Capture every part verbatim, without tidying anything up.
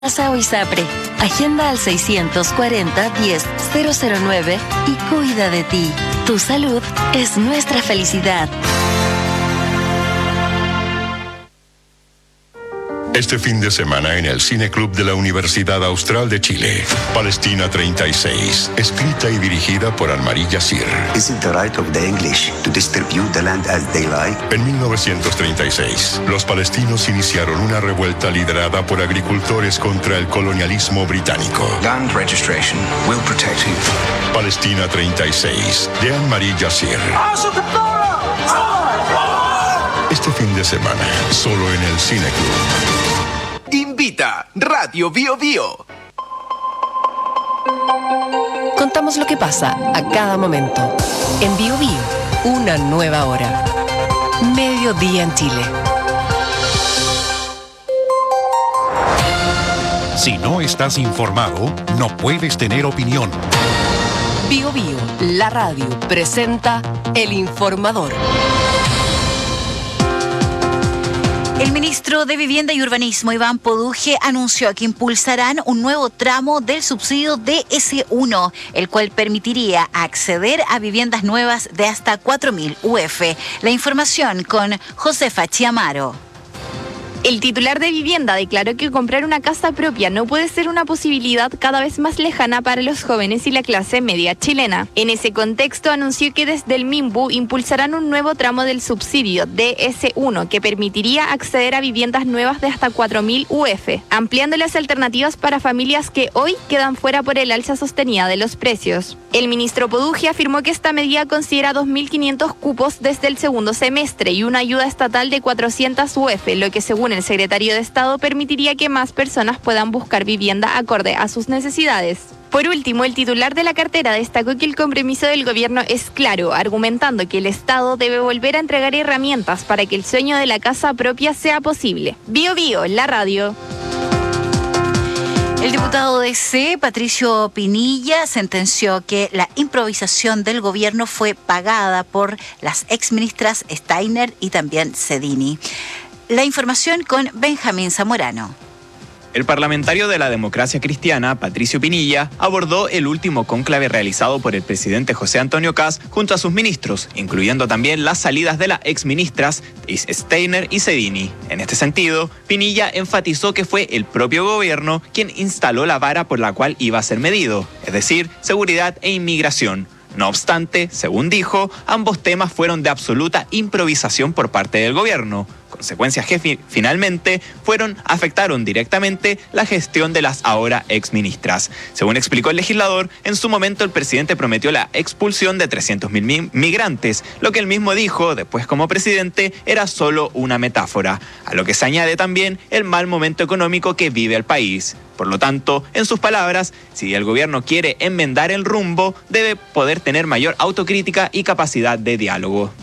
Casa Oizapre. Agenda al seiscientos cuarenta, diez, cero cero nueve y cuida de ti. Tu salud es nuestra felicidad. Este fin de semana en el Cine Club de la Universidad Austral de Chile, Palestina treinta y seis, escrita y dirigida por Anne-Marie Yassir. Is it the right of the English to distribute the land as they like? En mil novecientos treinta y seis, los palestinos iniciaron una revuelta liderada por agricultores contra el colonialismo británico. Land registration will protect you. Palestina treinta y seis, de Anne-Marie Yassir. Este fin de semana, solo en el Cine Club. Invita Radio Bio Bio. Contamos lo que pasa a cada momento. En Bio Bio, una nueva hora. Mediodía en Chile. Si no estás informado, no puedes tener opinión. Bio Bio, la radio, presenta El Informador. El ministro de Vivienda y Urbanismo, Iván Poduje, anunció que impulsarán un nuevo tramo del subsidio D S uno, el cual permitiría acceder a viviendas nuevas de hasta cuatro mil U F. La información con Josefa Chiamaro. El titular de vivienda declaró que comprar una casa propia no puede ser una posibilidad cada vez más lejana para los jóvenes y la clase media chilena. En ese contexto, anunció que desde el MIMBU impulsarán un nuevo tramo del subsidio D S uno que permitiría acceder a viviendas nuevas de hasta cuatro mil U F, ampliando las alternativas para familias que hoy quedan fuera por el alza sostenida de los precios. El ministro Poduje afirmó que esta medida considera dos mil quinientos cupos desde el segundo semestre y una ayuda estatal de cuatrocientas U F, lo que según el secretario de Estado permitiría que más personas puedan buscar vivienda acorde a sus necesidades. Por último, el titular de la cartera destacó que el compromiso del gobierno es claro, argumentando que el Estado debe volver a entregar herramientas para que el sueño de la casa propia sea posible. Bio Bio, la radio. El diputado D C, Patricio Pinilla, sentenció que la improvisación del gobierno fue pagada por las exministras Steiner y también Cedini. La información con Benjamín Zamorano. El parlamentario de la Democracia Cristiana, Patricio Pinilla, abordó el último cónclave realizado por el presidente José Antonio Kast junto a sus ministros, incluyendo también las salidas de las exministras Steiner y Cedini. En este sentido, Pinilla enfatizó que fue el propio gobierno quien instaló la vara por la cual iba a ser medido, es decir, seguridad e inmigración. No obstante, según dijo, ambos temas fueron de absoluta improvisación por parte del gobierno. Consecuencias que fi- finalmente fueron afectaron directamente la gestión de las ahora exministras. Según explicó el legislador, en su momento el presidente prometió la expulsión de trescientos mil mi- migrantes, lo que él mismo dijo después como presidente era solo una metáfora, a lo que se añade también el mal momento económico que vive el país. Por lo tanto, en sus palabras, si el gobierno quiere enmendar el rumbo, debe poder tener mayor autocrítica y capacidad de diálogo.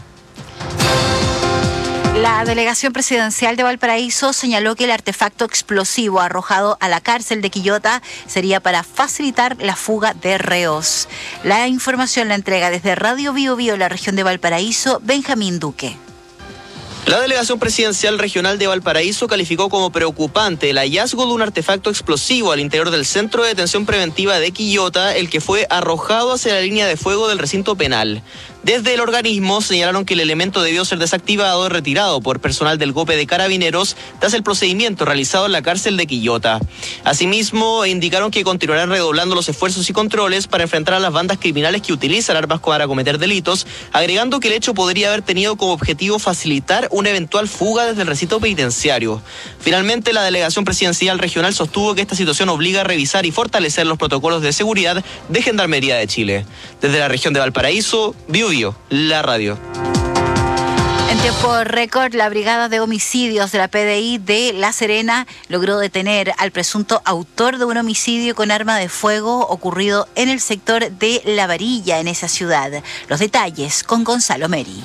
La delegación presidencial de Valparaíso señaló que el artefacto explosivo arrojado a la cárcel de Quillota sería para facilitar la fuga de reos. La información la entrega desde Radio Bio Bio, la región de Valparaíso, Benjamín Duque. La delegación presidencial regional de Valparaíso calificó como preocupante el hallazgo de un artefacto explosivo al interior del centro de detención preventiva de Quillota, el que fue arrojado hacia la línea de fuego del recinto penal. Desde el organismo señalaron que el elemento debió ser desactivado y retirado por personal del GOPE de Carabineros tras el procedimiento realizado en la cárcel de Quillota. Asimismo, indicaron que continuarán redoblando los esfuerzos y controles para enfrentar a las bandas criminales que utilizan armas para cometer delitos, agregando que el hecho podría haber tenido como objetivo facilitar una eventual fuga desde el recinto penitenciario. Finalmente, la delegación presidencial regional sostuvo que esta situación obliga a revisar y fortalecer los protocolos de seguridad de Gendarmería de Chile. Desde la región de Valparaíso, Bio Bio, la radio. En tiempo récord, la Brigada de Homicidios de la P D I de La Serena logró detener al presunto autor de un homicidio con arma de fuego ocurrido en el sector de La Varilla, en esa ciudad. Los detalles con Gonzalo Meri.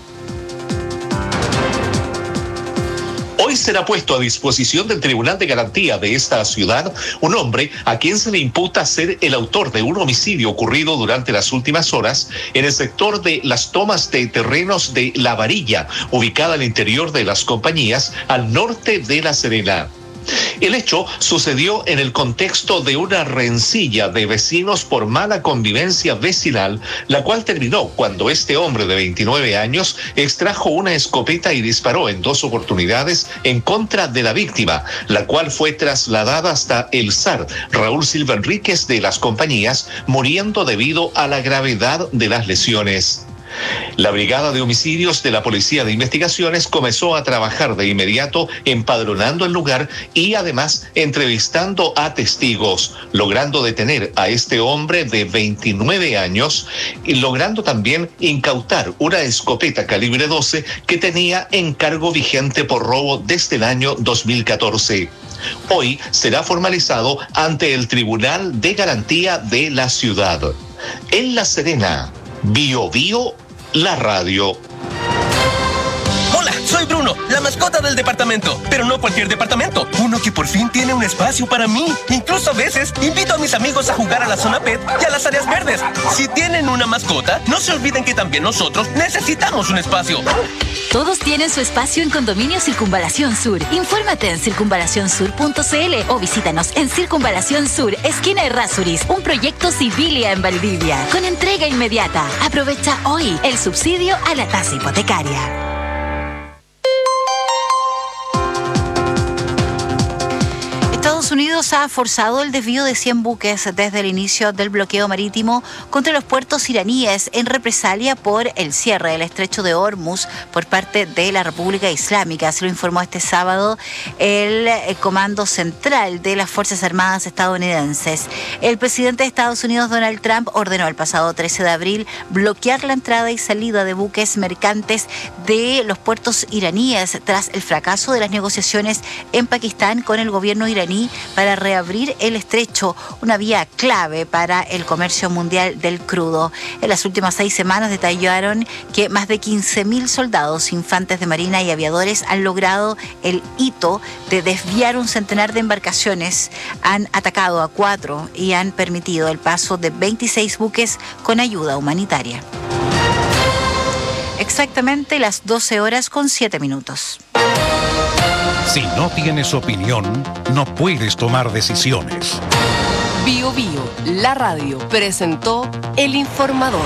Hoy será puesto a disposición del Tribunal de Garantía de esta ciudad un hombre a quien se le imputa ser el autor de un homicidio ocurrido durante las últimas horas en el sector de las tomas de terrenos de La Varilla, ubicada al interior de Las Compañías, al norte de La Serena. El hecho sucedió en el contexto de una rencilla de vecinos por mala convivencia vecinal, la cual terminó cuando este hombre de veintinueve años extrajo una escopeta y disparó en dos oportunidades en contra de la víctima, la cual fue trasladada hasta el S A R Raúl Silva Enríquez de las Compañías, muriendo debido a la gravedad de las lesiones. La Brigada de Homicidios de la Policía de Investigaciones comenzó a trabajar de inmediato empadronando el lugar y además entrevistando a testigos, logrando detener a este hombre de veintinueve años y logrando también incautar una escopeta calibre doce que tenía encargo vigente por robo desde el año dos mil catorce. Hoy será formalizado ante el Tribunal de Garantía de la ciudad. En La Serena, Bio Bio, la radio. Hola, soy Bruno, la mascota del departamento, pero no cualquier departamento, uno que por fin tiene un espacio para mí. Incluso a veces invito a mis amigos a jugar a la zona pet y a las áreas verdes. Si tienen una mascota, no se olviden que también nosotros necesitamos un espacio. Todos tienen su espacio en Condominio Circunvalación Sur. Infórmate en circunvalación sur punto c l o visítanos en Circunvalación Sur, esquina Errázuriz, un proyecto Civilia en Valdivia, con entrega inmediata. Aprovecha hoy el subsidio a la tasa hipotecaria. Estados Unidos ha forzado el desvío de cien buques desde el inicio del bloqueo marítimo contra los puertos iraníes en represalia por el cierre del estrecho de Hormuz por parte de la República Islámica. Se lo informó este sábado el Comando Central de las Fuerzas Armadas estadounidenses. El presidente de Estados Unidos, Donald Trump, ordenó el pasado trece de abril bloquear la entrada y salida de buques mercantes de los puertos iraníes tras el fracaso de las negociaciones en Pakistán con el gobierno iraní para reabrir el estrecho, una vía clave para el comercio mundial del crudo. En las últimas seis semanas detallaron que más de quince mil soldados, infantes de marina y aviadores han logrado el hito de desviar un centenar de embarcaciones, han atacado a cuatro y han permitido el paso de veintiséis buques con ayuda humanitaria. Exactamente las doce horas con siete minutos. Si no tienes opinión, no puedes tomar decisiones. Bio Bio, la radio, presentó El Informador.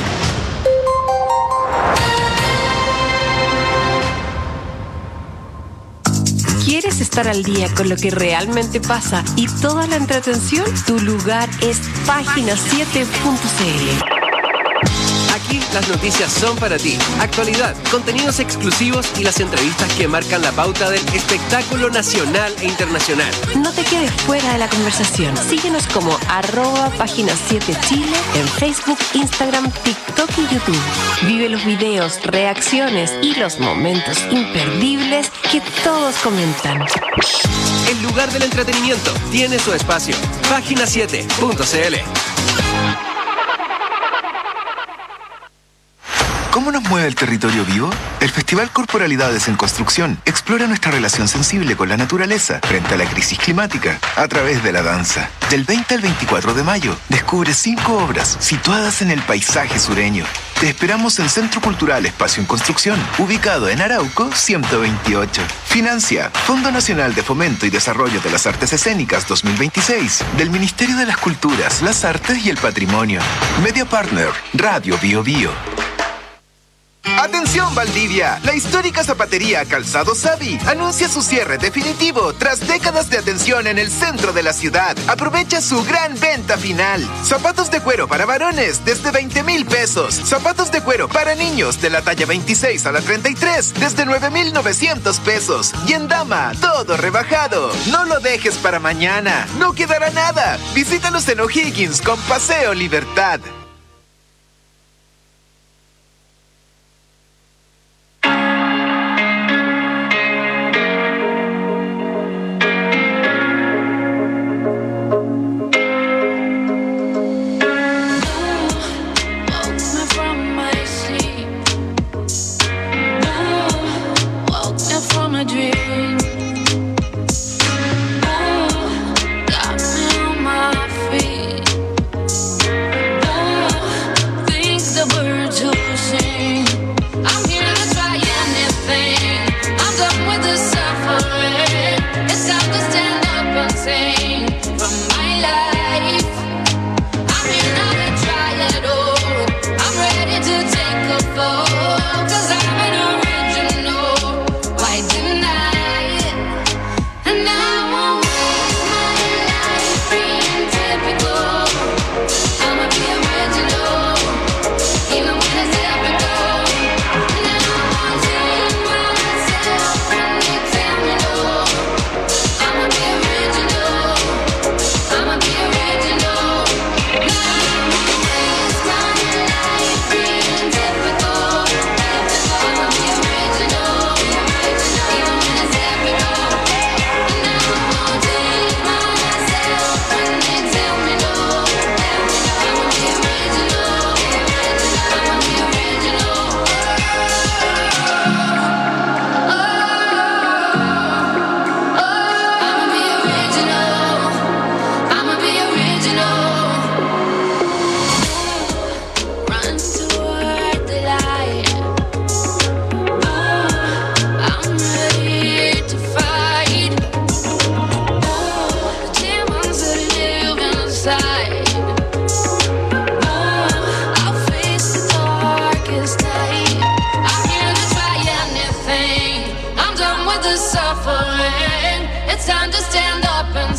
¿Quieres estar al día con lo que realmente pasa y toda la entretención? Tu lugar es página siete punto c l. Aquí las noticias son para ti. Actualidad, contenidos exclusivos y las entrevistas que marcan la pauta del espectáculo nacional e internacional. No te quedes fuera de la conversación. Síguenos como arroba página siete Chile en Facebook, Instagram, TikTok y YouTube. Vive los videos, reacciones y los momentos imperdibles que todos comentan. El lugar del entretenimiento tiene su espacio. página siete punto c l. ¿Cómo nos mueve el territorio vivo? El Festival Corporalidades en Construcción explora nuestra relación sensible con la naturaleza frente a la crisis climática a través de la danza. Del veinte al veinticuatro de mayo, descubre cinco obras situadas en el paisaje sureño. Te esperamos en Centro Cultural Espacio en Construcción, ubicado en Arauco ciento veintiocho. Financia Fondo Nacional de Fomento y Desarrollo de las Artes Escénicas dos mil veintiséis del Ministerio de las Culturas, las Artes y el Patrimonio. Media Partner, Radio Bio Bio. ¡Atención, Valdivia! La histórica zapatería Calzado Savi anuncia su cierre definitivo tras décadas de atención en el centro de la ciudad. Aprovecha su gran venta final. Zapatos de cuero para varones desde veinte mil pesos. Zapatos de cuero para niños de la talla veintiséis a la treinta y tres desde nueve mil novecientos pesos. Y en dama, todo rebajado. No lo dejes para mañana. No quedará nada. Visítalos en O'Higgins con Paseo Libertad. Got me on my feet.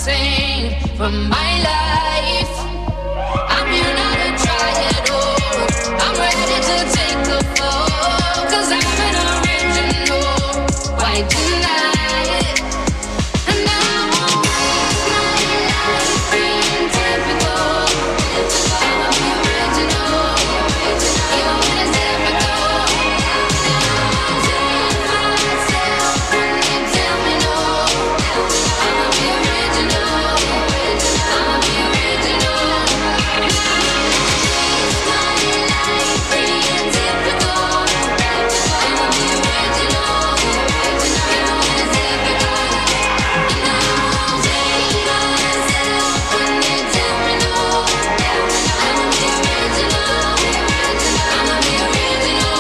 sing for my life. I'm here now to try it all. I'm ready to take the fall, 'cause I'm an original. Why deny it? And I won't waste my life being typical. I'ma be original, even when it's difficult. I'll take myself when they tell me no. I'ma be original, I'ma be original. Waste my life being typical. I'ma be original, even when it's difficult. And I won't take myself when they tell me no. I'ma be original, I'ma be original.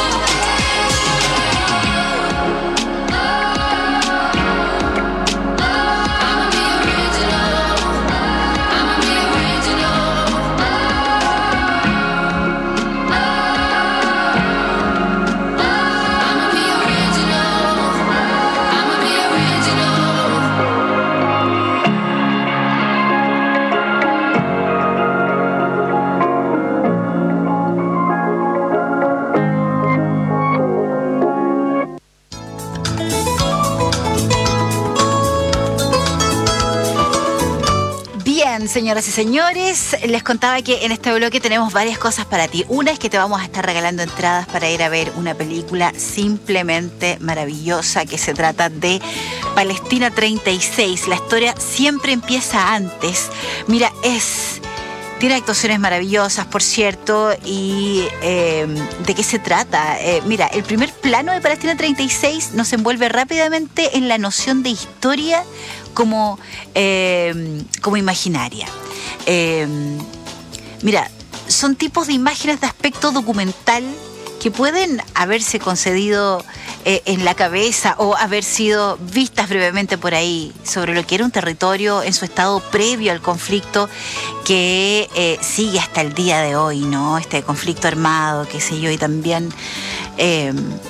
I'ma be original, I'ma be original. I'ma be original, I'ma be original. Bien, señoras y señores, les contaba que en este bloque tenemos varias cosas para ti. Una es que te vamos a estar regalando entradas para ir a ver una película simplemente maravillosa que se trata de Palestina treinta y seis. La historia siempre empieza antes. Mira, es... Tiene actuaciones maravillosas, por cierto, y eh, ¿de qué se trata? Eh, mira, el primer plano de Palestina treinta y seis nos envuelve rápidamente en la noción de historia como, eh, como imaginaria. Eh, mira, son tipos de imágenes de aspecto documental que pueden haberse concedido eh, en la cabeza o haber sido vistas brevemente por ahí sobre lo que era un territorio en su estado previo al conflicto que eh, sigue hasta el día de hoy, ¿no? Este conflicto armado, qué sé yo, y también eh,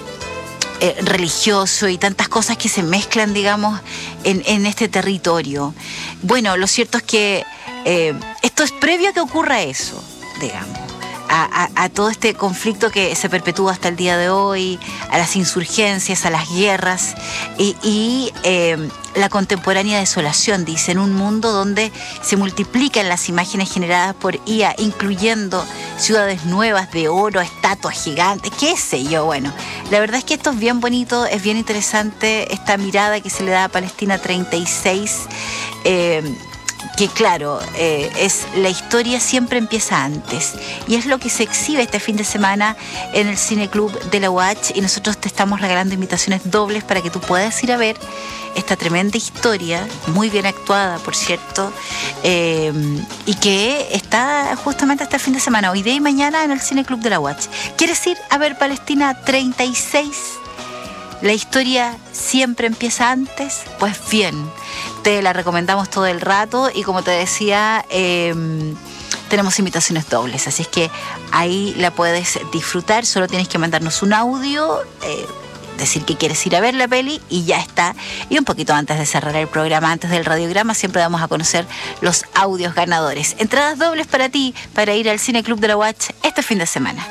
eh, religioso y tantas cosas que se mezclan, digamos, en, en este territorio. Bueno, lo cierto es que eh, esto es previo a que ocurra eso, digamos. A, a, a todo este conflicto que se perpetúa hasta el día de hoy, a las insurgencias, a las guerras y, y eh, la contemporánea desolación, dice, en un mundo donde se multiplican las imágenes generadas por I A, incluyendo ciudades nuevas de oro, estatuas gigantes, qué sé yo. Bueno, la verdad es que esto es bien bonito, es bien interesante esta mirada que se le da a Palestina treinta y seis, eh, que claro, eh, es la historia siempre empieza antes y es lo que se exhibe este fin de semana en el Cine Club de la U A H, y nosotros te estamos regalando invitaciones dobles para que tú puedas ir a ver esta tremenda historia, muy bien actuada, por cierto, eh, y que está justamente este fin de semana, hoy día y mañana, en el Cine Club de la U A H. ¿Quieres ir a ver Palestina treinta y seis? ¿La historia siempre empieza antes? Pues bien, te la recomendamos todo el rato y como te decía, eh, tenemos invitaciones dobles, así es que ahí la puedes disfrutar. Solo tienes que mandarnos un audio, eh, decir que quieres ir a ver la peli y ya está. Y un poquito antes de cerrar el programa, antes del radiograma, siempre damos a conocer los audios ganadores. Entradas dobles para ti, para ir al Cine Club de la U A H este fin de semana.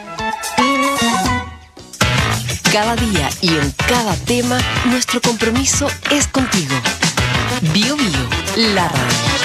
Cada día y en cada tema, nuestro compromiso es contigo. Bio Bio, la radio.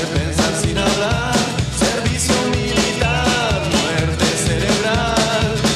Servicio militar, muerte cerebral.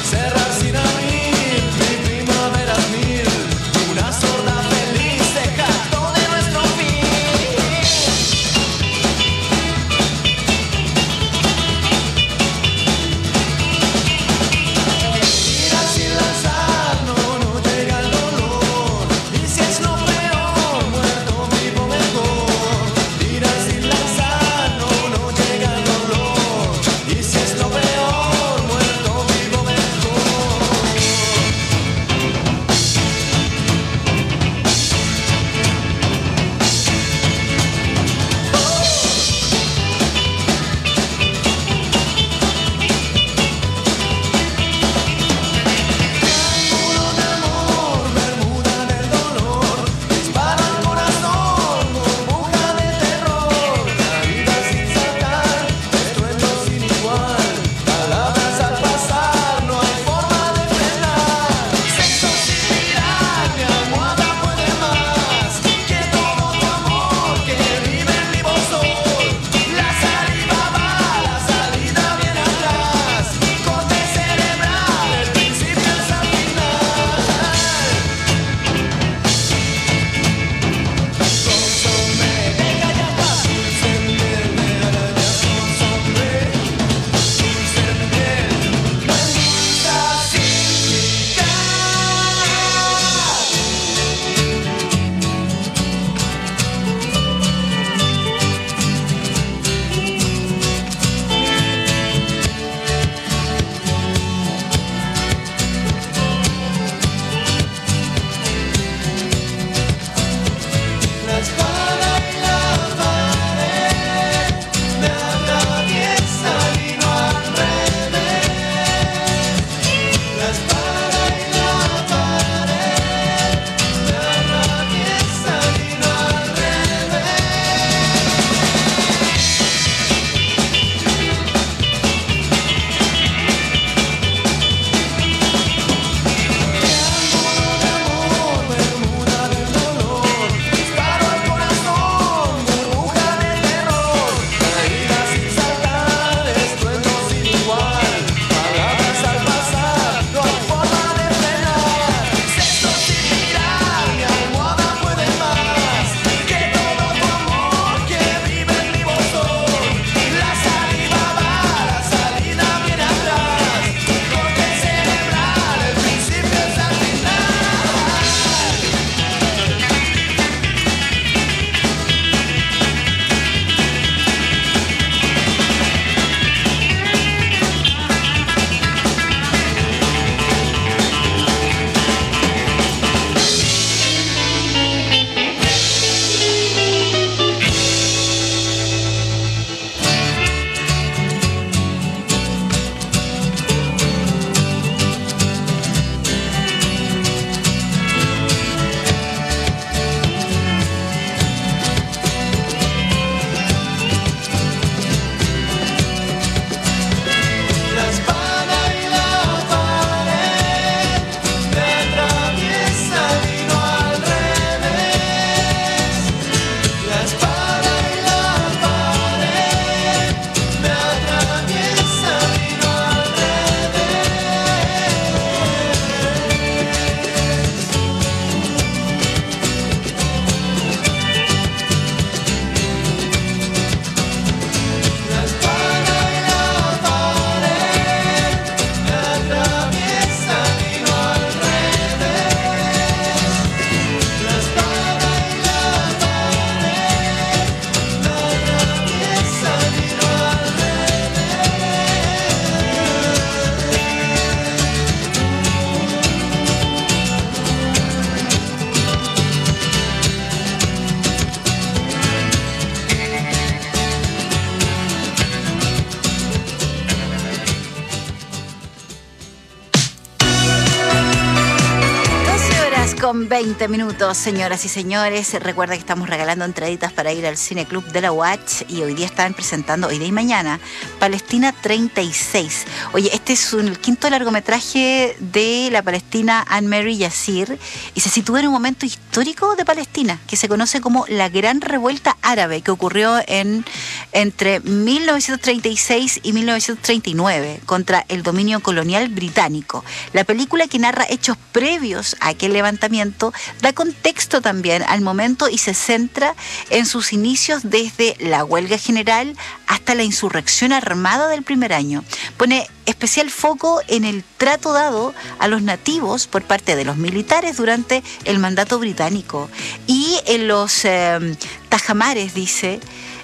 con veinte minutos, señoras y señores. Recuerda que estamos regalando entraditas para ir al Cine Club de la U A C H y hoy día están presentando, hoy día y mañana, Palestina treinta y seis. Oye, este es un, el quinto largometraje de la palestina Anne-Marie Yassir y se sitúa en un momento histórico de Palestina que se conoce como la Gran Revuelta Árabe, que ocurrió en, entre mil novecientos treinta y seis y mil novecientos treinta y nueve contra el dominio colonial británico. La película, que narra hechos previos a aquel levantamiento, da contexto también al momento y se centra en sus inicios desde la huelga general hasta la insurrección armada del primer año. Pone especial foco en el trato dado a los nativos por parte de los militares durante el mandato británico y en los eh, tajamares, dice,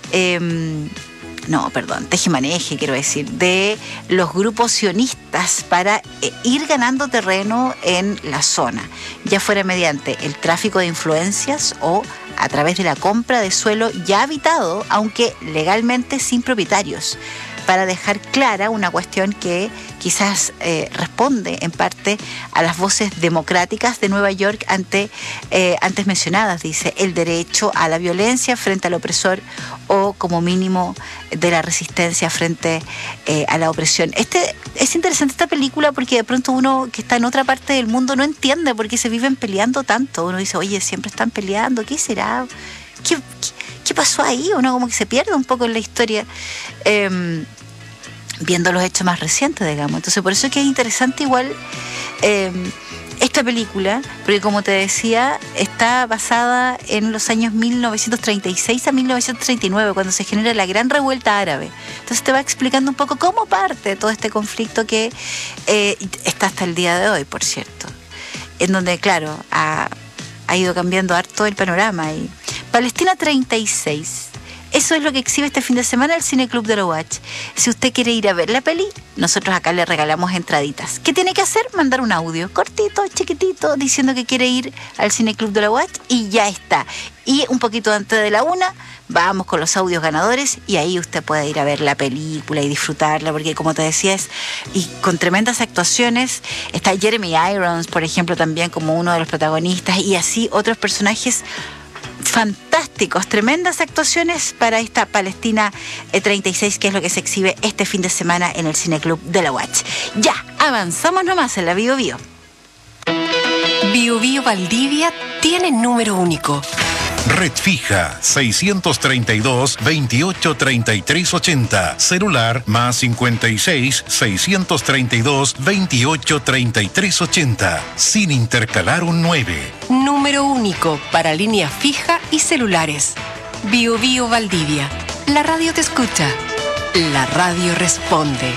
eh, no, perdón, tejemaneje, quiero decir, de los grupos sionistas para eh, ir ganando terreno en la zona, ya fuera mediante el tráfico de influencias o a través de la compra de suelo ya habitado, aunque legalmente sin propietarios, para dejar clara una cuestión que quizás eh, responde en parte a las voces democráticas de Nueva York ante, eh, antes mencionadas, dice, el derecho a la violencia frente al opresor o como mínimo de la resistencia frente eh, a la opresión. Este, es interesante esta película porque de pronto uno que está en otra parte del mundo no entiende por qué se viven peleando tanto. Uno dice, oye, siempre están peleando, ¿qué será? ¿Qué, qué, qué pasó ahí? Uno como que se pierde un poco en la historia. Eh, viendo los hechos más recientes, digamos. Entonces, por eso es que es interesante igual eh, esta película, porque como te decía, está basada en los años mil novecientos treinta y seis a mil novecientos treinta y nueve, cuando se genera la Gran Revuelta Árabe. Entonces te va explicando un poco cómo parte todo este conflicto que eh, está hasta el día de hoy, por cierto, en donde, claro, ha, ha ido cambiando harto el panorama. Y Palestina treinta y seis, eso es lo que exhibe este fin de semana el Cine Club de la U A C H. Si usted quiere ir a ver la peli, nosotros acá le regalamos entraditas. ¿Qué tiene que hacer? Mandar un audio cortito, chiquitito, diciendo que quiere ir al Cine Club de la U A C H y ya está. Y un poquito antes de la una, vamos con los audios ganadores y ahí usted puede ir a ver la película y disfrutarla, porque como te decía, es y con tremendas actuaciones. Está Jeremy Irons, por ejemplo, también como uno de los protagonistas, y así otros personajes fantásticos, tremendas actuaciones para esta Palestina treinta y seis, que es lo que se exhibe este fin de semana en el Cine Club de la U A C H. Ya, avanzamos nomás en la Bio Bio. Bio Bio Valdivia tiene número único. Red fija seiscientos treinta y dos, veintiocho treinta y tres ochenta. Celular más cincuenta y seis, seiscientos treinta y dos, veintiocho treinta y tres ochenta. Sin intercalar un nueve. Número único para línea fija y celulares. Bio Bio Valdivia. La radio te escucha. La radio responde.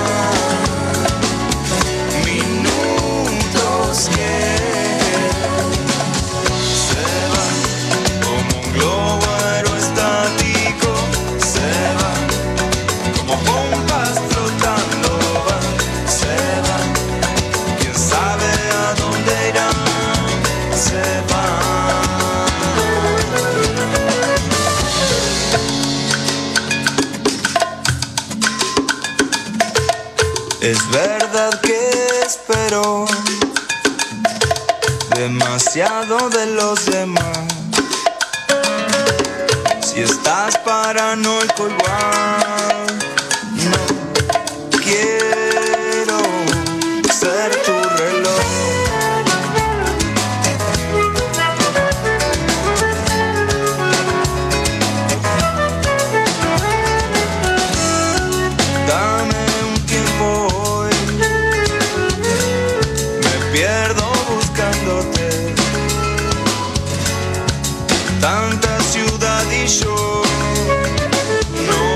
Minutos que Es verdad que espero demasiado de los demás. Si estás paranoico igual, no quiero ser tu reloj. Dame un tiempo hoy, me pierdo buscándote. Tanta ciudad y yo no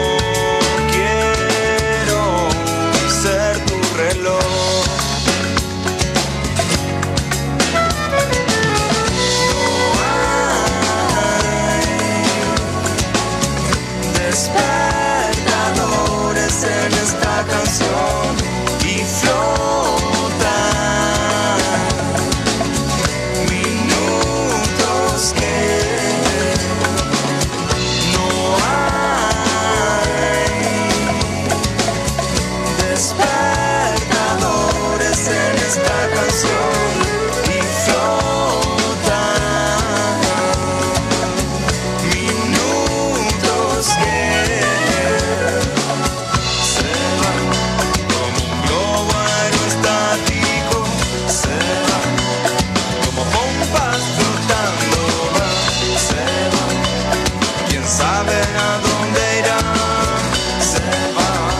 quiero ser tu reloj. No hay despertadores en esta canción y flota minutos que despertadores en esta canción y flota minutos que se van como un globo aerostático, se van como pompas flotando, van, se van, quién sabe a dónde irán, se van.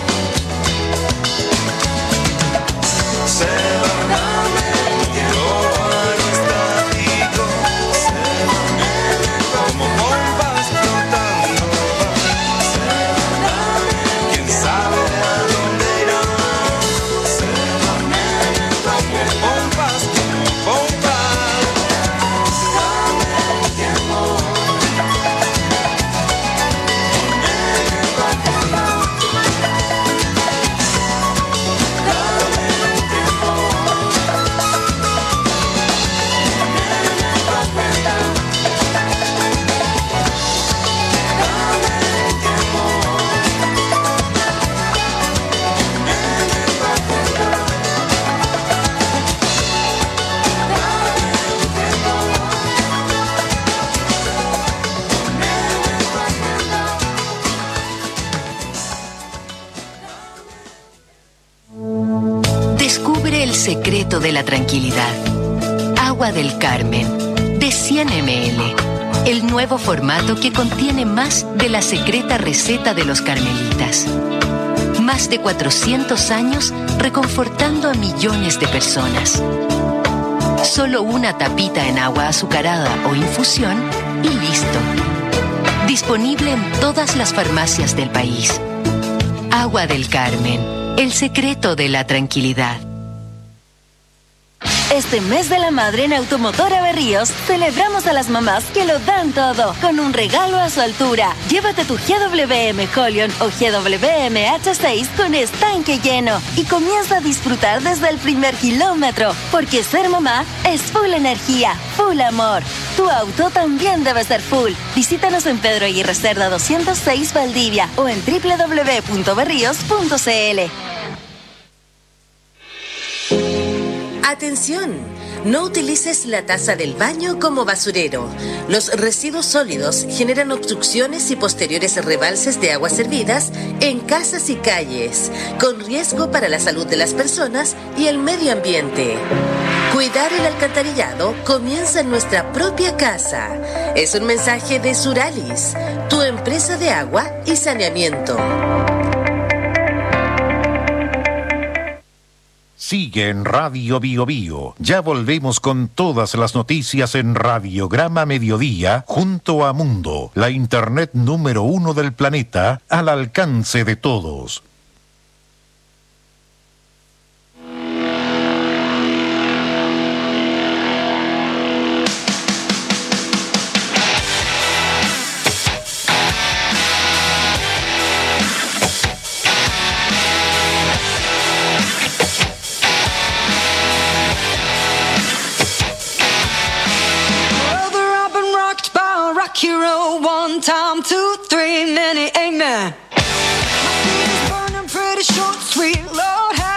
Se van globo aerostático, se van como bombas flotando, se van, quién sabe a dónde irán, se van como bombas, como bombas. Dame el tiempo, Descubre el secreto de la tranquilidad. Agua del Carmen, de cien mililitros. El nuevo formato que contiene más de la secreta receta de los carmelitas. Más de cuatrocientos años reconfortando a millones de personas. Solo una tapita en agua azucarada o infusión y listo. Disponible en todas las farmacias del país. Agua del Carmen, el secreto de la tranquilidad. Este mes de la madre en Automotora Berríos celebramos a las mamás que lo dan todo con un regalo a su altura. Llévate tu G W M Holion o G W M H seis con estanque lleno y comienza a disfrutar desde el primer kilómetro, porque ser mamá es full energía, full amor. Tu auto también debe ser full. Visítanos en Pedro Aguirre Cerda doscientos seis Valdivia o en doble u doble u doble u punto berríos punto c l. Atención, no utilices la taza del baño como basurero. Los residuos sólidos generan obstrucciones y posteriores rebalses de aguas servidas en casas y calles, con riesgo para la salud de las personas y el medio ambiente. Cuidar el alcantarillado comienza en nuestra propia casa. Es un mensaje de Suralis, tu empresa de agua y saneamiento. Sigue en Radio Bio Bio. Ya volvemos con todas las noticias en Radiograma Mediodía junto a Mundo, la internet número uno del planeta, al alcance de todos. Hero, one time, two, three, many amen. My feet is burning pretty short, sweet Lord.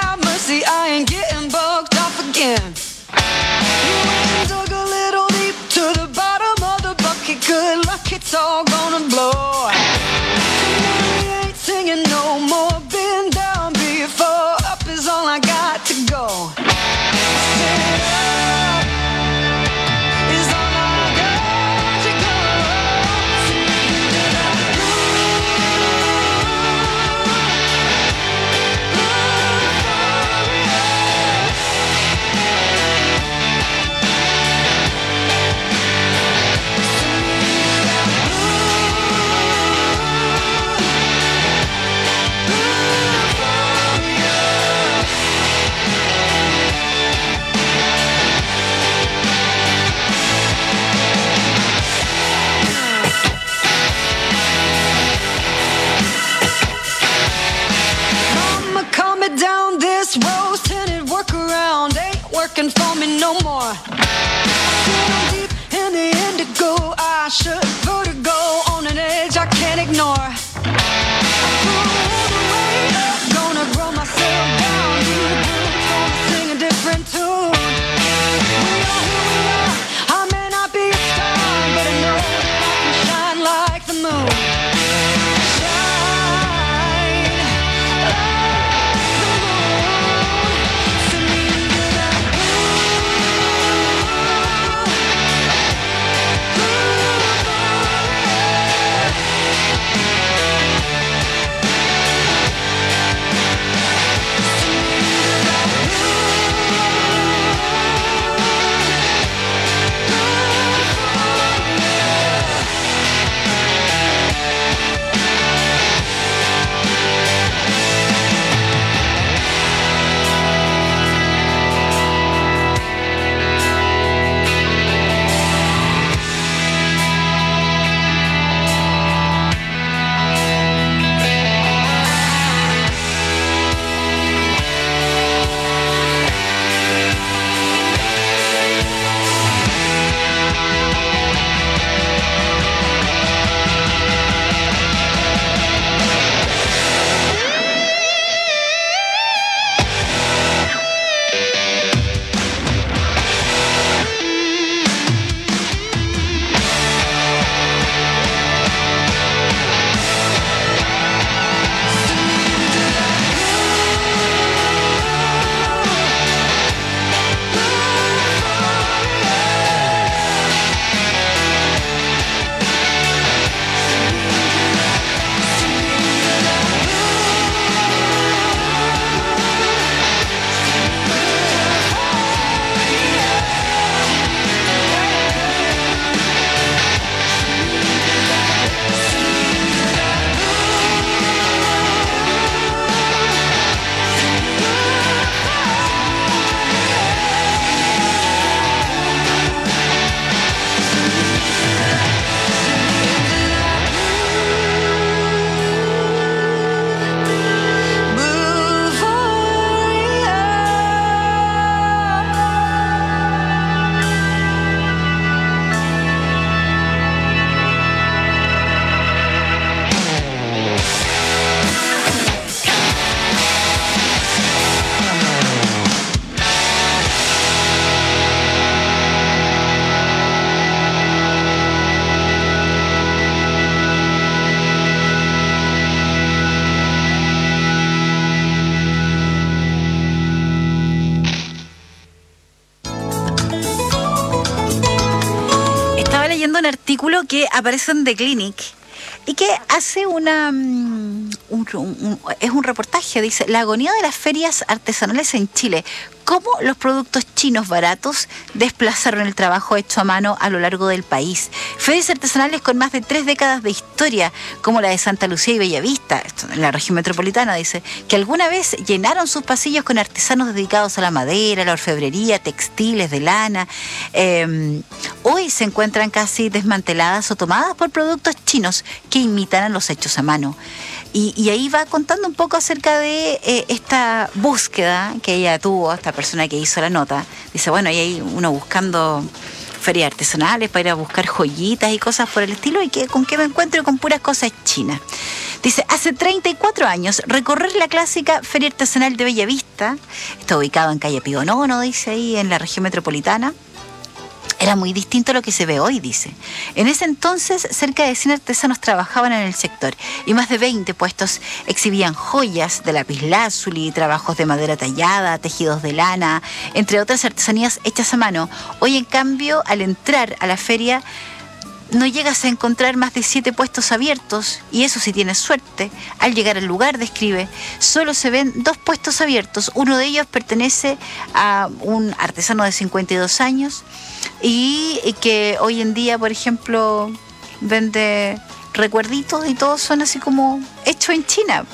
leyendo un artículo que aparece en The Clinic y que hace una un, un, un, es un reportaje, dice, la agonía de las ferias artesanales en Chile, cómo los productos chinos baratos desplazaron el trabajo hecho a mano a lo largo del país. Ferias artesanales con más de tres décadas de historia, como la de Santa Lucía y Bellavista, esto en la región metropolitana, dice, que alguna vez llenaron sus pasillos con artesanos dedicados a la madera, la orfebrería, textiles de lana. Eh, hoy se encuentran casi desmanteladas o tomadas por productos chinos que imitan a los hechos a mano. Y, y ahí va contando un poco acerca de eh, esta búsqueda que ella tuvo, esta persona que hizo la nota. Dice, bueno, ahí hay uno buscando ferias artesanales para ir a buscar joyitas y cosas por el estilo, y que con qué me encuentro con puras cosas chinas. Dice, hace treinta y cuatro años, recorrer la clásica Feria Artesanal de Bellavista, está ubicado en calle Pío Nono, dice ahí, en la región metropolitana, era muy distinto a lo que se ve hoy, dice. En ese entonces, cerca de cien artesanos trabajaban en el sector y más de veinte puestos exhibían joyas de lapislázuli, trabajos de madera tallada, tejidos de lana, entre otras artesanías hechas a mano. Hoy, en cambio, al entrar a la feria, no llegas a encontrar más de siete puestos abiertos, y eso si tienes suerte. Al llegar al lugar, describe, solo se ven dos puestos abiertos. Uno de ellos pertenece a un artesano de cincuenta y dos años y que hoy en día, por ejemplo, vende recuerditos y todos son así como hechos en China.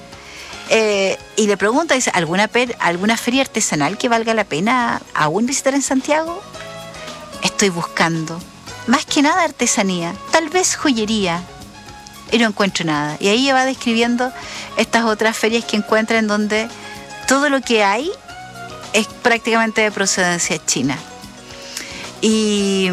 Eh, y le pregunta, dice, ¿alguna, per, ¿alguna feria artesanal que valga la pena aún visitar en Santiago? Estoy buscando. Más que nada artesanía, tal vez joyería, y no encuentro nada. Y ahí va describiendo estas otras ferias que encuentra en donde todo lo que hay es prácticamente de procedencia china. Y,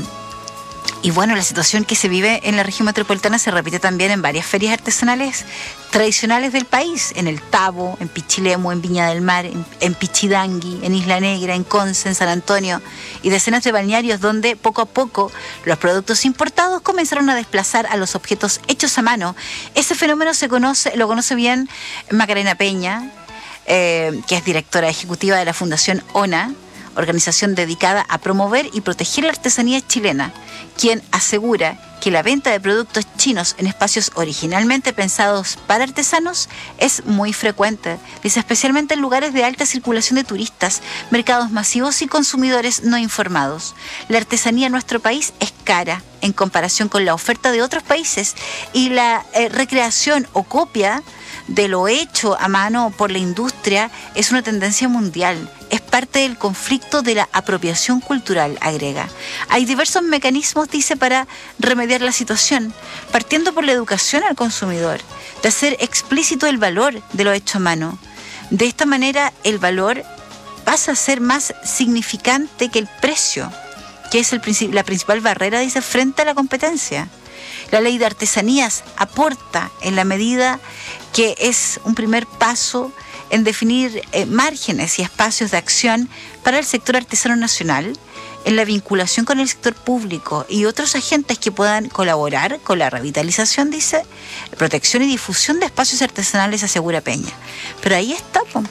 y bueno, la situación que se vive en la región metropolitana se repite también en varias ferias artesanales tradicionales del país, en El Tabo, en Pichilemu, en Viña del Mar, en, en Pichidangui, en Isla Negra, en Conce, en San Antonio y decenas de balnearios donde poco a poco los productos importados comenzaron a desplazar a los objetos hechos a mano. Ese fenómeno se conoce, lo conoce bien Macarena Peña, eh, que es directora ejecutiva de la Fundación ONA, organización dedicada a promover y proteger la artesanía chilena, quien asegura que la venta de productos chinos en espacios originalmente pensados para artesanos es muy frecuente. Dice, especialmente en lugares de alta circulación de turistas, mercados masivos y consumidores no informados. La artesanía en nuestro país es cara en comparación con la oferta de otros países, y la eh, recreación o copia de lo hecho a mano por la industria es una tendencia mundial. Es parte del conflicto de la apropiación cultural, agrega. Hay diversos mecanismos, dice, para remediar la situación, partiendo por la educación al consumidor, de hacer explícito el valor de lo hecho a mano. De esta manera, el valor pasa a ser más significante que el precio, que es el, la principal barrera, dice, frente a la competencia. La ley de artesanías aporta en la medida que es un primer paso en definir eh, márgenes y espacios de acción para el sector artesano nacional, en la vinculación con el sector público y otros agentes que puedan colaborar con la revitalización, dice, protección y difusión de espacios artesanales, asegura Peña. Pero ahí está, po.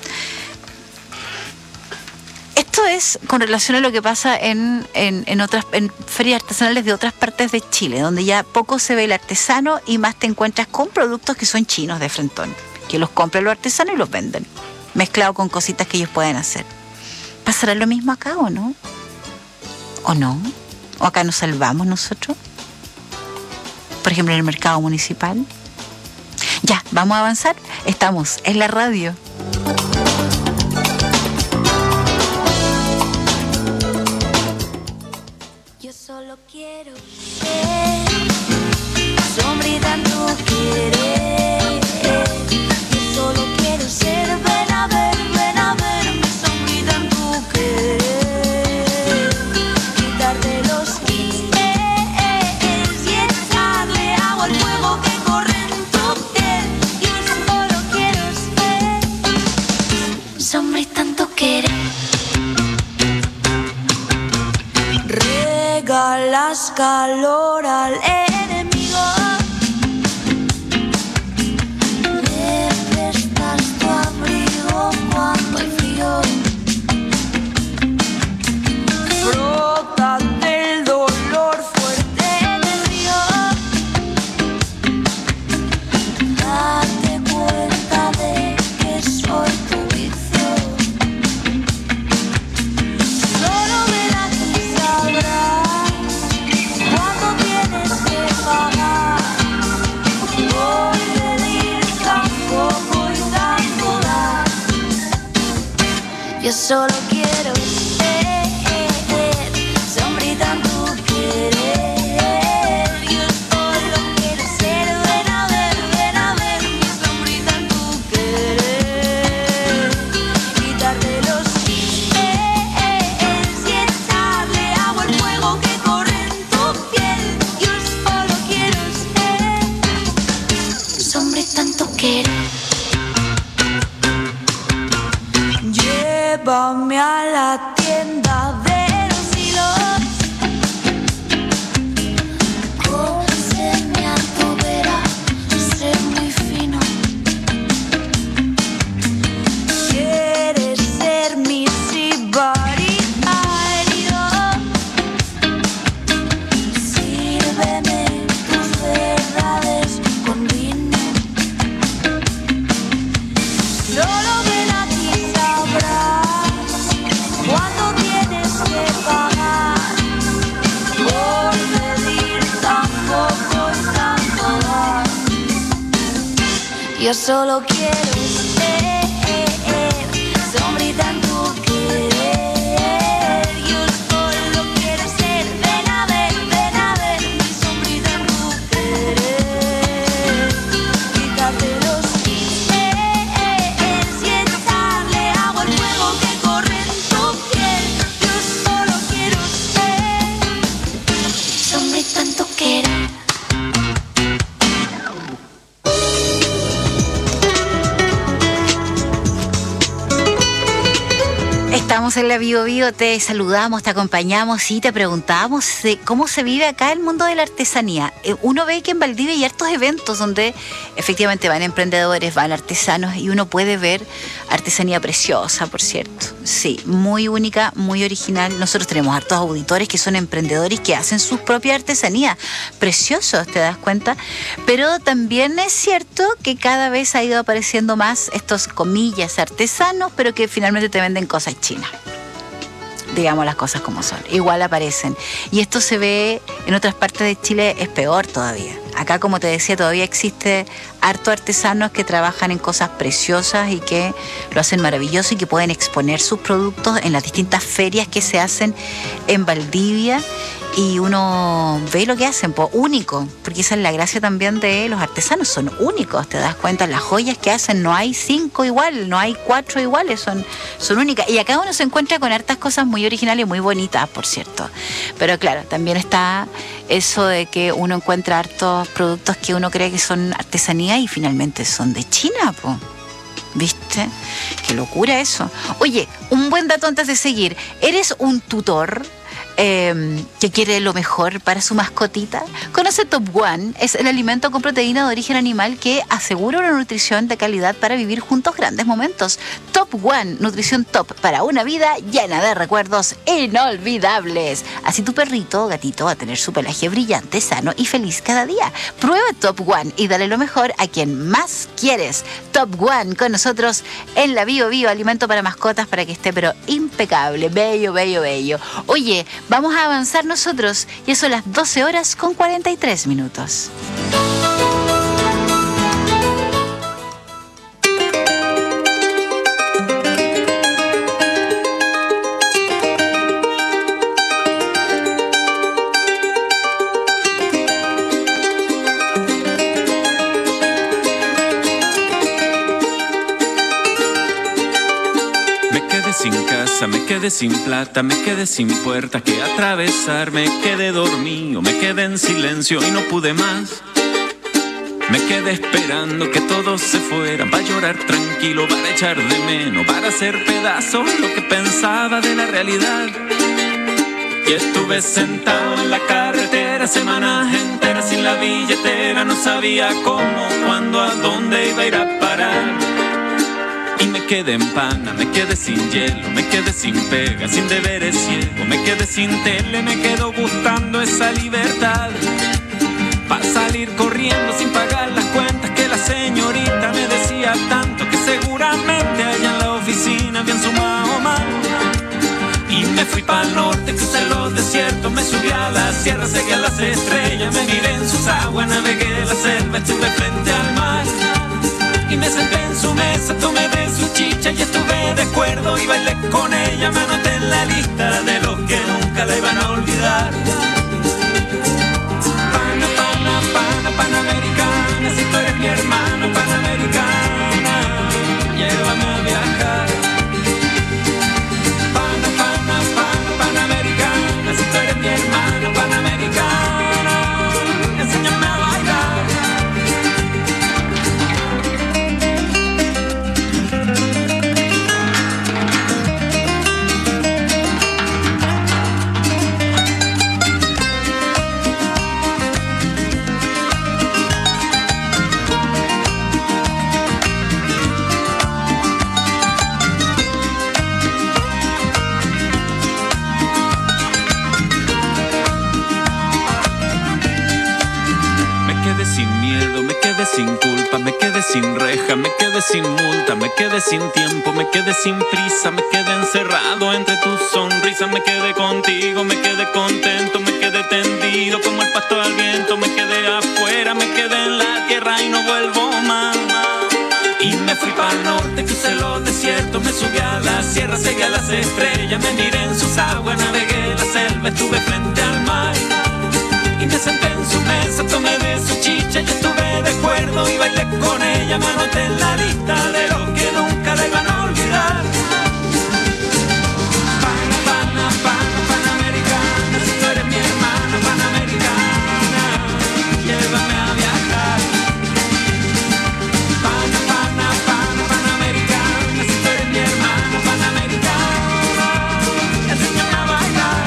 Esto es con relación a lo que pasa en, en, en otras en ferias artesanales de otras partes de Chile, donde ya poco se ve el artesano y más te encuentras con productos que son chinos de frentón, que los compran los artesanos y los venden, mezclado con cositas que ellos pueden hacer. ¿Pasará lo mismo acá o no? ¿O no? ¿O acá nos salvamos nosotros? Por ejemplo, en el mercado municipal. Ya, vamos a avanzar. Estamos en la radio. Yo solo quiero ser sombrita en tu querer. Yo solo quiero ser, ven a ver, ven a ver mi sombrita en tu querer. Quitarte los quistes y echarle agua al fuego que corre en tu piel. Yo solo quiero ser sombrita en tu querer. Regalas calor al enemigo, le prestas tu abrigo cuando hay frío. Frótate el dolor fuerte Yo solo quiero ser sombrita en tu querer. Yo solo quiero ser, ven a ver, ven a ver mi sombrita en tu querer. Quitarte los pies y echarle agua al fuego que corre en tu piel. Yo solo quiero ser sombrita en tu querer. Llévame a la tienda de los hilos, cóseme a tu vera, sé muy fino. ¿Quieres ser mi sibarita herido? Sírveme tus verdades con vino. Solo ven aquí, sabrás cuánto tienes que pagar por pedir tan poco y tanto dar. Yo solo quiero ser sombrita en tu querer. Yo solo quiero ser, ven a ver, ven a ver mi sombrita en tu querer. Quítate los pies y echarle agua al fuego que corre en tu piel. Yo solo quiero ser sombrita en tu querer. Estamos en la Bio Bio, te saludamos, te acompañamos y te preguntamos de cómo se vive acá el mundo de la artesanía. Eh, Uno ve que en Valdivia hay hartos eventos donde efectivamente van emprendedores, van artesanos y uno puede ver artesanía preciosa, por cierto. Sí, muy única, muy original. Nosotros tenemos hartos auditores que son emprendedores que hacen sus propias artesanías. Preciosos, ¿te das cuenta? Pero también es cierto que cada vez ha ido apareciendo más estos, comillas, artesanos, pero que finalmente te venden cosas chinas. Digamos las cosas como son. Igual aparecen. Y esto se ve en otras partes de Chile, es peor todavía. Acá, como te decía, todavía existe harto artesanos que trabajan en cosas preciosas y que lo hacen maravilloso y que pueden exponer sus productos en las distintas ferias que se hacen en Valdivia. Y uno ve lo que hacen, pues único, porque esa es la gracia también de los artesanos, son únicos, te das cuenta, las joyas que hacen, no hay cinco igual, no hay cuatro iguales, son, son únicas. Y acá uno se encuentra con hartas cosas muy originales y muy bonitas, por cierto. Pero claro, también está eso de que uno encuentra hartos productos que uno cree que son artesanía y finalmente son de China, pues. ¿Viste? Qué locura eso. Oye, un buen dato antes de seguir. ¿Eres un tutor eh, que quiere lo mejor para su mascotita? Conoce Top One. Es el alimento con proteína de origen animal que asegura una nutrición de calidad para vivir juntos grandes momentos. Top One, nutrición top para una vida llena de recuerdos inolvidables. Así tu perrito o gatito va a tener su pelaje brillante, sano y feliz cada día. Prueba Top One y dale lo mejor a quien más quieres. Top One con nosotros en la Bio Bio, alimento para mascotas para que esté pero impecable, bello, bello, bello. Oye, vamos a avanzar nosotros. Ya son las doce horas con cuarenta y tres minutos. Sin casa, me quedé sin plata, me quedé sin puertas que atravesar, me quedé dormido, me quedé en silencio y no pude más. Me quedé esperando que todos se fueran para llorar tranquilo, para echar de menos, para hacer pedazos lo que pensaba de la realidad. Y estuve sentado en la carretera semanas enteras sin la billetera, no sabía cómo, cuándo, a dónde iba a ir a parar. Y me quedé en pana, me quedé sin hielo, me quedé sin pega, sin deberes ciego, me quedé sin tele, me quedo buscando esa libertad. Pa' salir corriendo sin pagar las cuentas que la señorita me decía tanto, que seguramente allá en la oficina habían sumado mal. Y me fui pa'l norte, crucé los desiertos, me subí a la sierra, seguí a las estrellas, me miré en sus aguas, navegué la selva, estuve frente al mar. Y me senté en su mesa, tomé de su chicha y estuve de acuerdo y bailé con estrella me anoté en la lista de los que nunca la iban a olvidar. Pana, pana, pana, panamericana, si tú eres mi hermano, panamericana, llévame a viajar. Pana, pana, pana, panamericana, si tú eres mi hermano, panamericana, enséñame a bailar. Sin miedo, me quedé sin culpa, me quedé sin reja, me quedé sin multa, me quedé sin tiempo, me quedé sin prisa, me quedé encerrado entre tus sonrisas, me quedé contigo, me quedé contento, me quedé tendido como el pasto al viento, me quedé afuera, me quedé en la tierra y no vuelvo más. Y me fui para el norte, crucé los desiertos, me subí a la sierra, seguí a las estrellas, me miré en sus aguas, navegué la selva, estuve frente al mar. Y me senté en su mesa, tomé de su chicha, yo estuve de acuerdo y bailé con ella, me anoté en la lista de los que nunca la iban a olvidar. Pana, pana, pana, panamericana, si tú eres mi hermana, panamericana, llévame a viajar. Pana, pana, pana, panamericana, si tú eres mi hermana, panamericana, enséñame a bailar.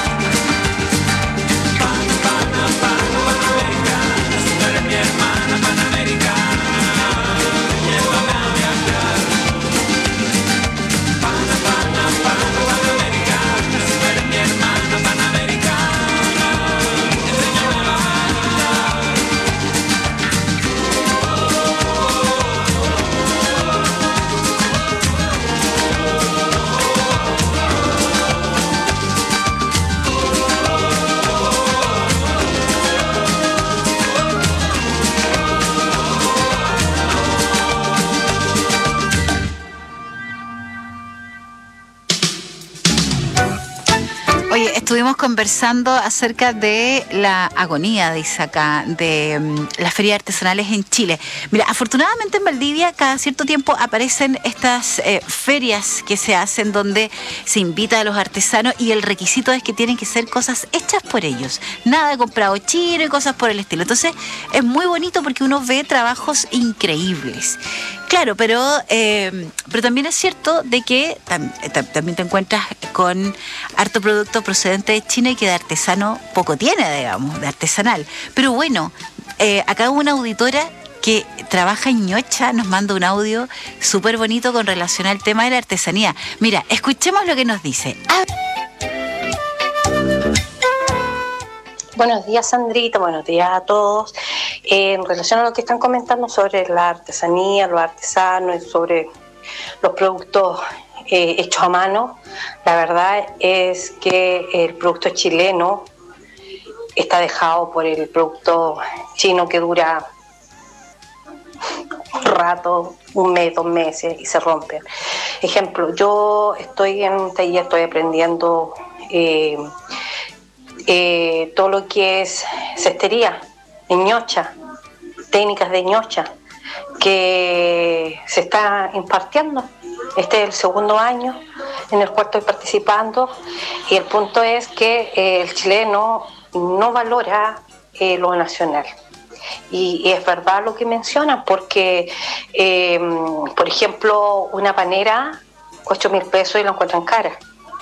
Pana, pana, pana, panamericana, si tú eres mi hermana, panamericana, llévame a viajar. Pana, pana, pana, panamericana, si tú eres mi hermana, panamericana, enséñame a bailar. Oye, estuvimos conversando acerca de la agonía, dice acá, de um, las ferias artesanales en Chile. Mira, afortunadamente en Valdivia cada cierto tiempo aparecen estas eh, ferias que se hacen donde se invita a los artesanos y el requisito es que tienen que ser cosas hechas por ellos. Nada de comprado chino y cosas por el estilo. Entonces es muy bonito porque uno ve trabajos increíbles. Claro, pero, eh, pero también es cierto de que tam, tam, también te encuentras con harto producto procedente de China y que de artesano poco tiene, digamos, de artesanal. Pero bueno, eh, acá una auditora que trabaja en Ñocha nos manda un audio súper bonito con relación al tema de la artesanía. Mira, escuchemos lo que nos dice. A- Buenos días, Sandrita, buenos días a todos. Eh, en relación a lo que están comentando sobre la artesanía, los artesanos y sobre los productos eh, hechos a mano, la verdad es que el producto chileno está dejado por el producto chino que dura un rato, un mes, dos meses y se rompe. Ejemplo, yo estoy en un taller, estoy aprendiendo eh, eh, todo lo que es cestería en Ñocha, técnicas de Ñocha, que se está impartiendo. Este es el segundo año en el cual estoy participando y el punto es que eh, el chileno no valora eh, lo nacional. Y, y es verdad lo que mencionan, porque, eh, por ejemplo, una panera, ocho mil pesos y lo encuentran cara.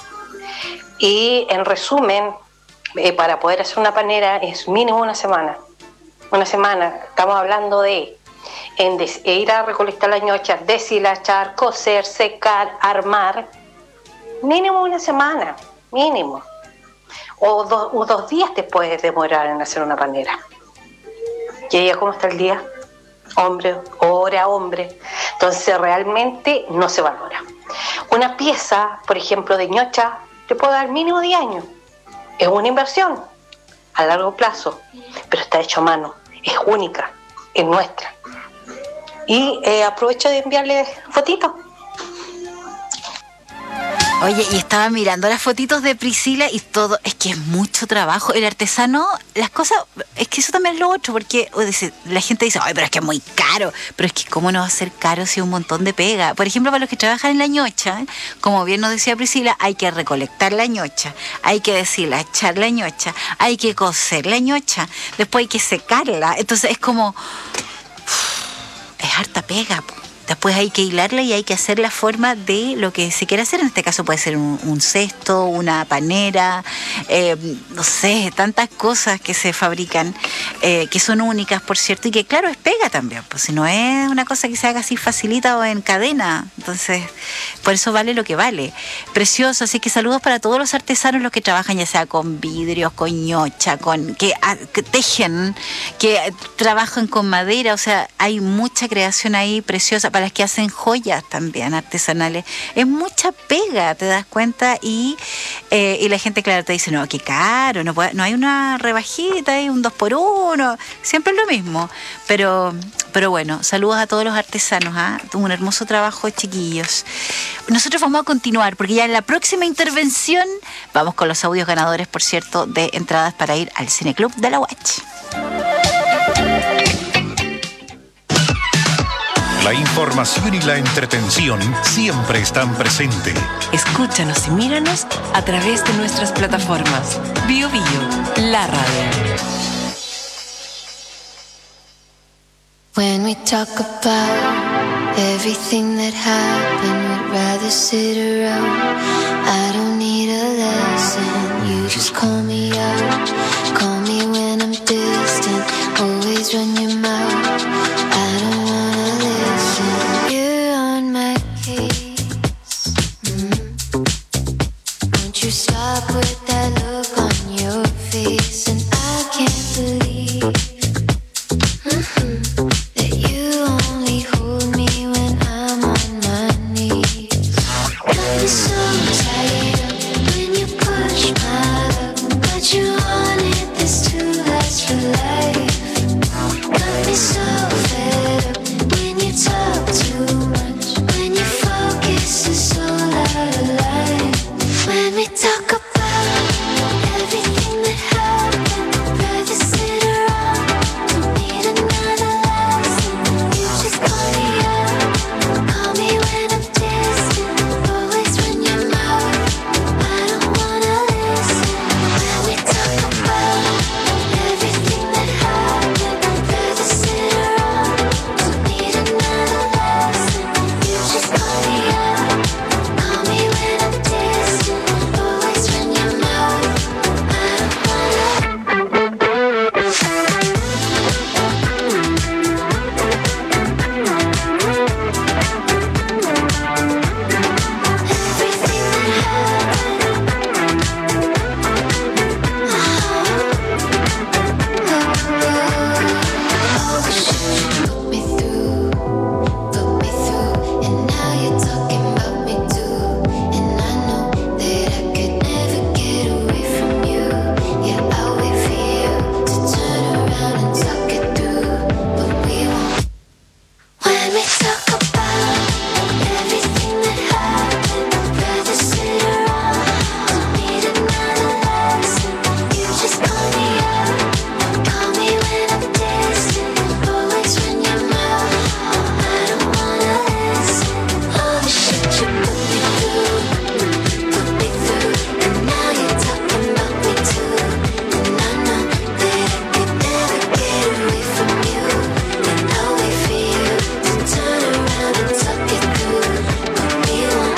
Y en resumen, eh, para poder hacer una panera es mínimo una semana. Una semana, estamos hablando de en des, ir a recolectar la ñocha, deshilachar, coser, secar, armar, mínimo una semana, mínimo. O, do, o dos días te puedes demorar en hacer una panera. ¿Y ella cómo está el día? Hombre, hora, hombre. Entonces realmente no se valora. Una pieza, por ejemplo, de ñocha, te puede dar mínimo diez años. Es una inversión a largo plazo, pero está hecho a mano. Es única, es nuestra. Y eh, aprovecho de enviarle fotitos. Oye, y estaba mirando las fotitos de Priscila y todo, es que es mucho trabajo. El artesano, las cosas, es que eso también es lo otro, porque o dice, la gente dice, ay, pero es que es muy caro. Pero es que cómo no va a ser caro si hay un montón de pega. Por ejemplo, para los que trabajan en la ñocha, como bien nos decía Priscila, hay que recolectar la ñocha, hay que decirla, echar la ñocha, hay que coser la ñocha, después hay que secarla. Entonces es como, es harta pega, po. Después hay que hilarla y hay que hacer la forma de lo que se quiera hacer. En este caso puede ser un, un cesto, una panera, eh, no sé, tantas cosas que se fabrican, eh, que son únicas, por cierto, y que claro, es pega también, pues si no es una cosa que se haga así facilita o en cadena. Entonces, por eso vale lo que vale. Precioso, así que saludos para todos los artesanos, los que trabajan ya sea con vidrios, con ñocha, con que, ah, que tejen, que trabajan con madera, o sea, hay mucha creación ahí preciosa. Para las que hacen joyas también artesanales, es mucha pega, te das cuenta, y, eh, y la gente, claro, te dice, no, qué caro, no, puede, no hay una rebajita, hay un dos por uno, siempre es lo mismo, pero, pero bueno, saludos a todos los artesanos, ¿eh? Un hermoso trabajo, chiquillos. Nosotros vamos a continuar, porque ya en la próxima intervención vamos con los audios ganadores, por cierto, de entradas para ir al Cineclub de la U A Ch. La información y la entretención siempre están presentes. Escúchanos y míranos a través de nuestras plataformas. Bio Bio, la radio. When we talk about everything that happened, we'd rather sit around. I don't need a lesson, you just call me out. Call me when I'm distant, always run your mouth. I don't wanna listen, you're on my case. Mm-hmm. Won't you stop with that look on your face? And I can't believe mm-hmm. that you only hold me when I'm on my knees. Got me so tied up when you push my luck, but you wanted this to last for life. Got me so fed up when you talk too much, when your focus is all out of line. When we talk about everything that happened, I'd rather sit around. Don't need another lesson, you just call me out. Call me when I'm distant, always run your mouth. I don't wanna listen. When we talk about everything that happened, I'd rather sit around. Don't need another lesson, you just call me out. Call me when I'm distant, always run your mouth. I don't wanna. All the shit you put me through, put me through, and now you're talking about me too. And I know that I could never get away from you. Yeah, I'll wait for you to turn around and talk it through, but we won't. When we talk about everything that happened, I'd rather sit around. Don't need another lesson, you just call me out. Call me when I'm distant, always run your mouth. I don't wanna listen. All the shit you put me through, put me through, and now you're talking about me too. And I know that I could never get away from you. And I'll wait for you to turn around and talk it through, but we won't.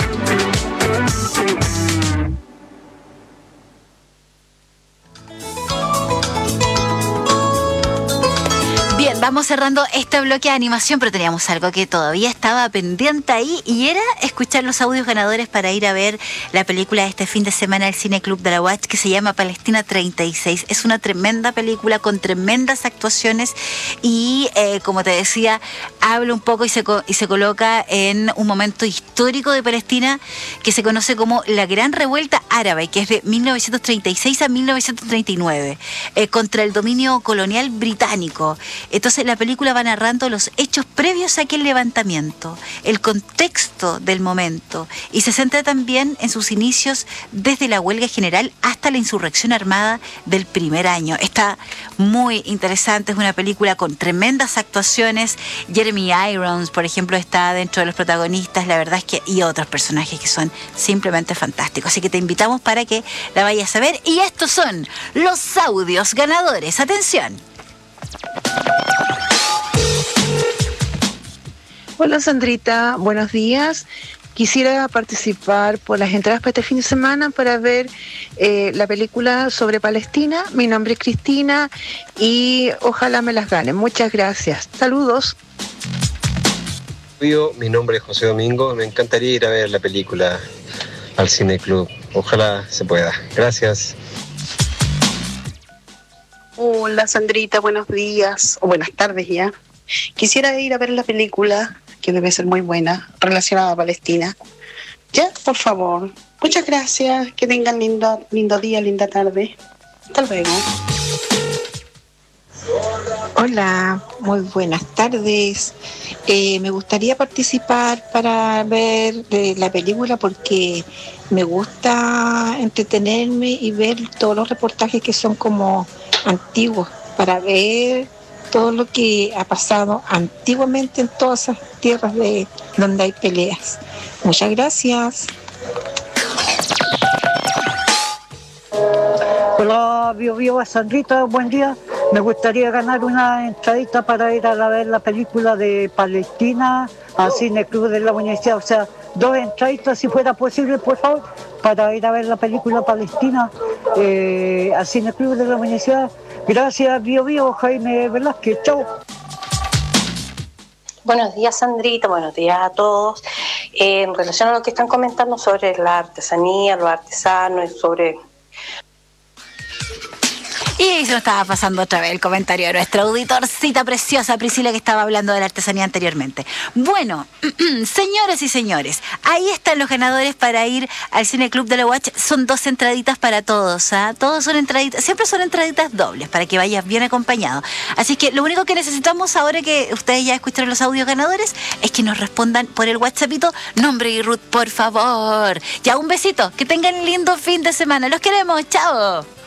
Bien, vamos cerrando este bloque de animación, pero teníamos algo que todavía estaba pendiente ahí y era escuchar los audios ganadores para ir a ver la película de este fin de semana del Cineclub de la U A Ch, que se llama Palestina treinta y seis. Es una tremenda película con tremendas actuaciones y, eh, como te decía, habla un poco y se, co- y se coloca en un momento histórico de Palestina que se conoce como la Gran Revuelta Árabe, que es de mil novecientos treinta y seis a mil novecientos treinta y nueve, eh, contra el dominio colonial británico. Entonces Entonces la película va narrando los hechos previos a aquel levantamiento, el contexto del momento, y se centra también en sus inicios desde la huelga general hasta la insurrección armada del primer año. Está muy interesante, es una película con tremendas actuaciones. Jeremy Irons, por ejemplo, está dentro de los protagonistas, la verdad es que, y otros personajes que son simplemente fantásticos. Así que te invitamos para que la vayas a ver. Y estos son los audios ganadores. ¡Atención! Hola Sandrita, buenos días. Quisiera participar por las entradas para este fin de semana para ver eh, la película sobre Palestina. Mi nombre es Cristina y ojalá me las gane. Muchas gracias. Saludos. Mi nombre es José Domingo. Me encantaría ir a ver la película al Cine Club. Ojalá se pueda. Gracias. Hola Sandrita, buenos días o buenas tardes ya. Quisiera ir a ver la película, que debe ser muy buena, relacionada a Palestina. Ya, por favor. Muchas gracias. Que tengan lindo, lindo día, linda tarde. Hasta luego. Hola, muy buenas tardes. Eh, me gustaría participar para ver eh, la película porque me gusta entretenerme y ver todos los reportajes que son como antiguos, para ver todo lo que ha pasado antiguamente en todas esas tierras de donde hay peleas. Muchas gracias. Hola, Bio Bio, Sandrita, buen día. Me gustaría ganar una entradita para ir a la, ver la película de Palestina al Cine Club de la Universidad. O sea, dos entraditas si fuera posible, por favor, para ir a ver la película Palestina eh, al Cine Club de la Universidad. Gracias, Bio Bio, Jaime Velázquez. Chau. Buenos días, Sandrita, buenos días a todos. Eh, en relación a lo que están comentando sobre la artesanía, los artesanos y sobre... Y se nos estaba pasando otra vez el comentario de nuestra auditorcita preciosa Priscila, que estaba hablando de la artesanía anteriormente. Bueno, señoras y señores, ahí están los ganadores para ir al Cine Club de la Watch. Son dos entraditas para todos, ¿ah? Todos son entraditas, siempre son entraditas dobles para que vayas bien acompañado. Así que lo único que necesitamos ahora que ustedes ya escucharon los audios ganadores es que nos respondan por el WhatsAppito, nombre y root, por favor. Ya, un besito, que tengan lindo fin de semana. Los queremos, chao.